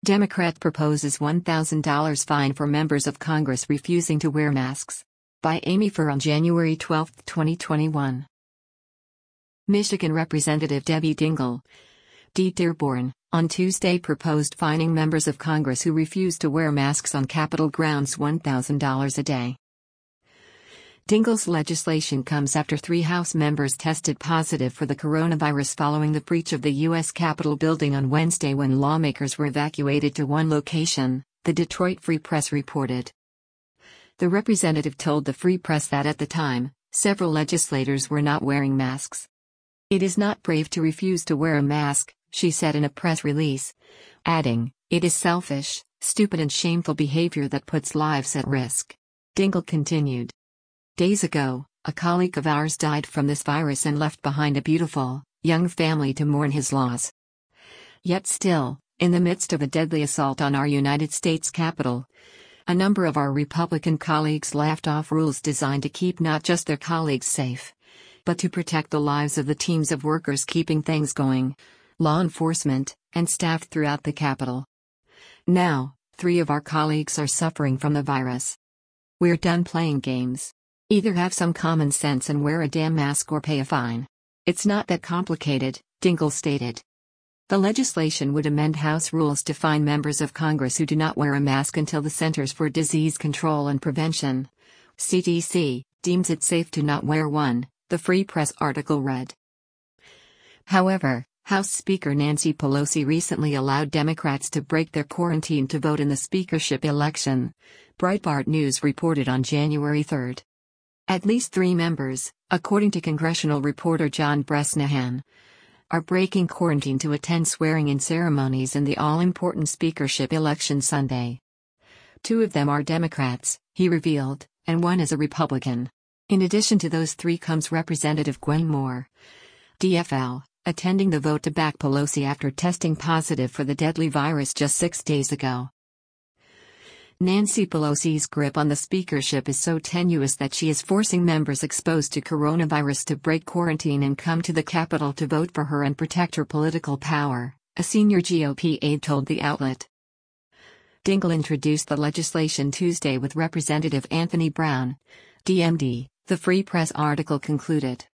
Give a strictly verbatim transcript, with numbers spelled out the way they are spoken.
Democrat proposes one thousand dollars fine for members of Congress refusing to wear masks. By Amy Furr on January twelfth, twenty twenty-one. Michigan Representative Debbie Dingell, D. Dearborn, on Tuesday proposed fining members of Congress who refuse to wear masks on Capitol grounds one thousand dollars a day. Dingell's legislation comes after three House members tested positive for the coronavirus following the breach of the U S Capitol building on Wednesday when lawmakers were evacuated to one location, the Detroit Free Press reported. The representative told the Free Press that at the time, several legislators were not wearing masks. "It is not brave to refuse to wear a mask," she said in a press release, adding, "It is selfish, stupid and shameful behavior that puts lives at risk." Dingell continued. "Days ago, a colleague of ours died from this virus and left behind a beautiful, young family to mourn his loss. Yet still, in the midst of a deadly assault on our United States Capitol, a number of our Republican colleagues laughed off rules designed to keep not just their colleagues safe, but to protect the lives of the teams of workers keeping things going, law enforcement, and staff throughout the Capitol. Now, three of our colleagues are suffering from the virus. We're done playing games. Either have some common sense and wear a damn mask or pay a fine. It's not that complicated," Dingell stated. The legislation would amend House rules to fine members of Congress who do not wear a mask until the Centers for Disease Control and Prevention, C D C, deems it safe to not wear one, the Free Press article read. However, House Speaker Nancy Pelosi recently allowed Democrats to break their quarantine to vote in the speakership election, Breitbart News reported on January third. At least three members, according to congressional reporter John Bresnahan, are breaking quarantine to attend swearing-in ceremonies in the all-important speakership election Sunday. Two of them are Democrats, he revealed, and one is a Republican. In addition to those three comes Representative Gwen Moore, D F L, attending the vote to back Pelosi after testing positive for the deadly virus just six days ago. Nancy Pelosi's grip on the speakership is so tenuous that she is forcing members exposed to coronavirus to break quarantine and come to the Capitol to vote for her and protect her political power, a senior G O P aide told the outlet. Dingell introduced the legislation Tuesday with Representative Anthony Brown, D M D, the Free Press article concluded.